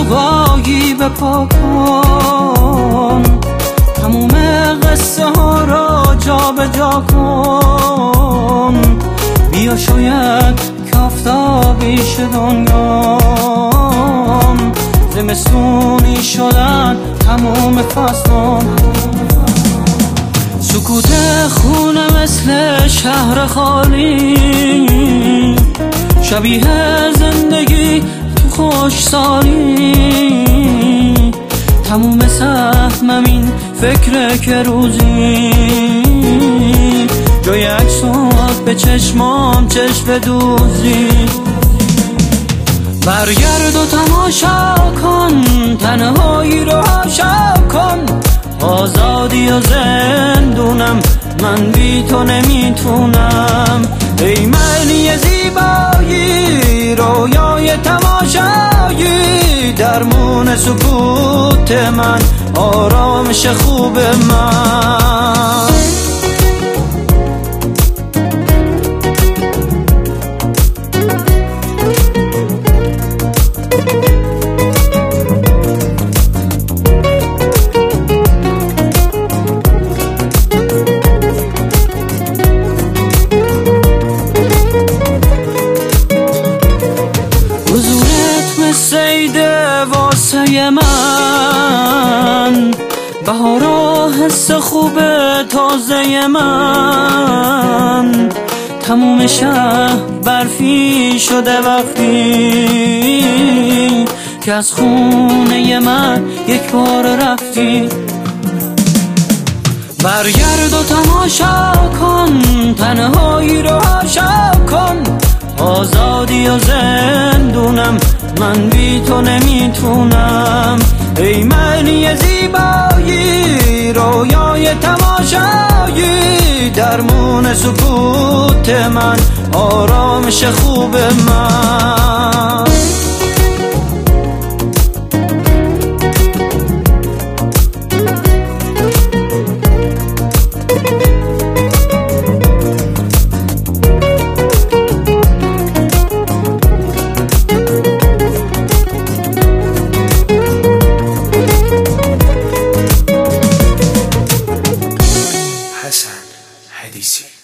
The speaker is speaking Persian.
غایی بپا کن، تموم قصه ها را جا به جا کن. بیا شاید که آفتابی شه دنیام، زمستونی شدن تموم فصلان. سکوت خونه مثل شهر خالی، شبیه زندگی تو خوشسالی. تموم سهمم این فکره که روزی جای عکسات به چشمام چشم دوزی. برگرد و تماشا کن، تنهایی رو عاشق کن. آزادی و زندونم، من بی تو نمیتونم. ای معنی زیبایی، رویای تماشایی، درمون سکوت من، آرامش خوب من. سیده واسه من، بهارا حس خوب تازه من. تموم شهر برفی شده وقتی که از خونه من یک بار رفتی. برگرد و تماشا کن، تنهایی رو عاشق کن. آزادی و زندونم، من بی تو نمیتونم. ای معنی زیبایی، رویای تماشایی، درمون سکوت من، آرامش خوب من. حسن حدیثی.